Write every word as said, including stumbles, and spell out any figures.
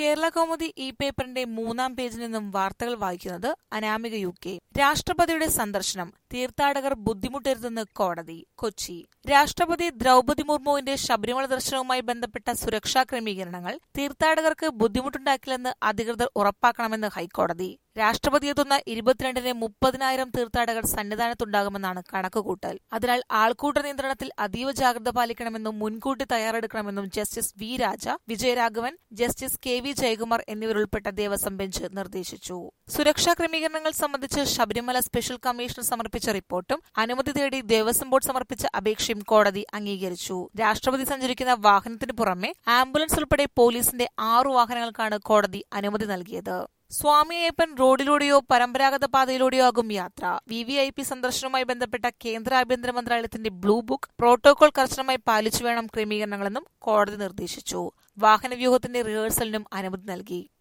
Kerala Kaumudi E പേപ്പറിന്റെ മൂന്നാം പേജിൽ നിന്നും വാർത്തകൾ വായിക്കുന്നത് അനാമിക യു കെ. രാഷ്ട്രപതിയുടെ സന്ദർശനം, തീർത്ഥാടകർ ബുദ്ധിമുട്ടരുതെന്ന് കോടതി. കൊച്ചി. രാഷ്ട്രപതി ദ്രൗപദി മുർമുവിന്റെ ശബരിമല ദർശനവുമായി ബന്ധപ്പെട്ട സുരക്ഷാ ക്രമീകരണങ്ങൾ തീർത്ഥാടകർക്ക് ബുദ്ധിമുട്ടുണ്ടാക്കില്ലെന്ന് അധികൃതർ ഉറപ്പാക്കണമെന്ന് ഹൈക്കോടതി. രാഷ്ട്രപതി എത്തുന്ന ഇരുപത്തിരണ്ടിന് മുപ്പതിനായിരം തീർത്ഥാടകർ സന്നിധാനത്തുണ്ടാകുമെന്നാണ് കണക്കുകൂട്ടൽ. അതിനാൽ ആൾക്കൂട്ട നിയന്ത്രണത്തിൽ അതീവ ജാഗ്രത പാലിക്കണമെന്നും മുൻകൂട്ടി തയ്യാറെടുക്കണമെന്നും justice V Raja, Vijayaraghavan, justice K V Jayakumar എന്നിവരുൾപ്പെട്ട ദേവസ്വം ബെഞ്ച് നിർദ്ദേശിച്ചു. സുരക്ഷാ ക്രമീകരണങ്ങൾ സംബന്ധിച്ച് ശബരിമല സ്പെഷ്യൽ കമ്മീഷണർ സമർപ്പിച്ച റിപ്പോർട്ടും അനുമതി തേടി ദേവസ്വം ബോർഡ് സമർപ്പിച്ച അപേക്ഷയും കോടതി അംഗീകരിച്ചു. രാഷ്ട്രപതി സഞ്ചരിക്കുന്ന വാഹനത്തിന് പുറമെ ആംബുലൻസ് ഉൾപ്പെടെ പോലീസിന്റെ ആറു വാഹനങ്ങൾക്കാണ് കോടതി അനുമതി നൽകിയത്. സ്വാമി അയ്യപ്പൻ റോഡിലൂടെയോ പരമ്പരാഗത പാതയിലൂടെയോ ആകും യാത്ര. വി വി ഐ പി സന്ദർശനവുമായി ബന്ധപ്പെട്ട കേന്ദ്ര ആഭ്യന്തര മന്ത്രാലയത്തിന്റെ ബ്ലൂ ബുക്ക് പ്രോട്ടോകോൾ കർശനമായി പാലിച്ചു വേണം ക്രമീകരണങ്ങളെന്നും കോടതി നിർദ്ദേശിച്ചു. വാഹനവ്യൂഹത്തിന്റെ റിഹേഴ്സലിനും അനുമതി നൽകി.